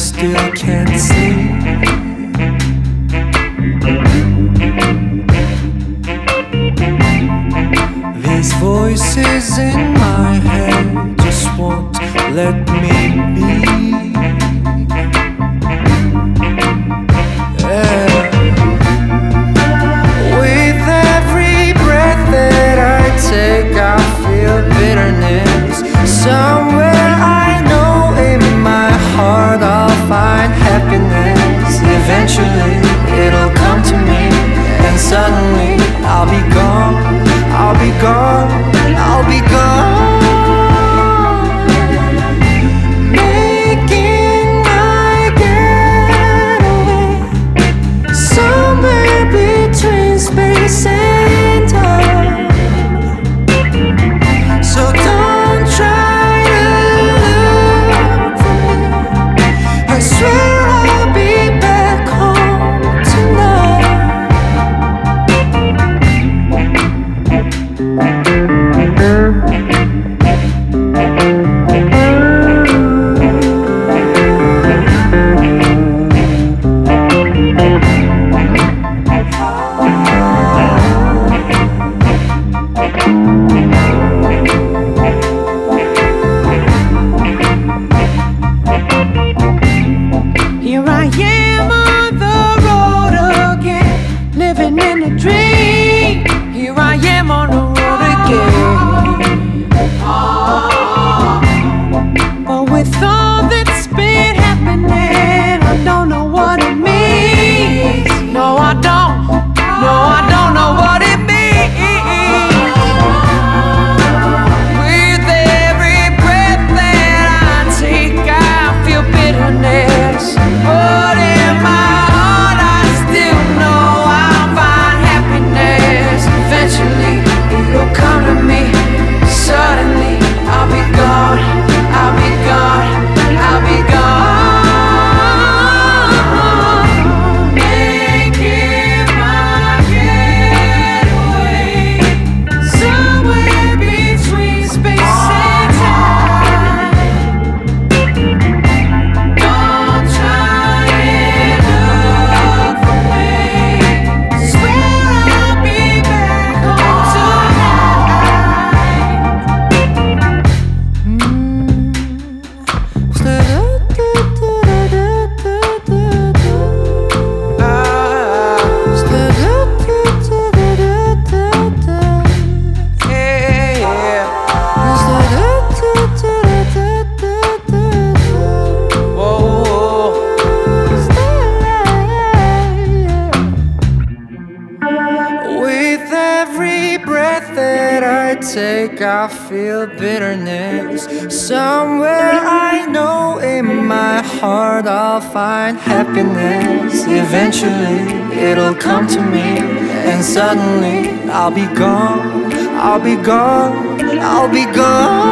still can't sleep. These voices in my head just won't let me be. Yeah. With every breath that I take, I feel bitterness. Somewhere I know in my heart I'll find happiness. Eventually it'll come to me, and suddenly I'll be gone. I'll be gone, I'll be gone. Making my getaway somewhere between space and time. So don't try to look for me. I swear I'll be back home tonight. Here I am on the road again, living in a dream. Here I am on the road again. But with all that's been happening, I don't know what it means. No, I don't. No, I don't know what it means. With every breath that I take, I feel bitterness. But in my heart, I still know I'll find happiness. Eventually, it'll come to me. Suddenly, I'll be gone. I'll be gone. I'll be gone. Making my getaway somewhere between space and time. Don't try and look for me. Swear I'll be back home With every breath that I take, I feel bitterness. Somewhere I know in my heart I'll find happiness. Eventually it'll come to me, and suddenly I'll be gone. I'll be gone. I'll be gone.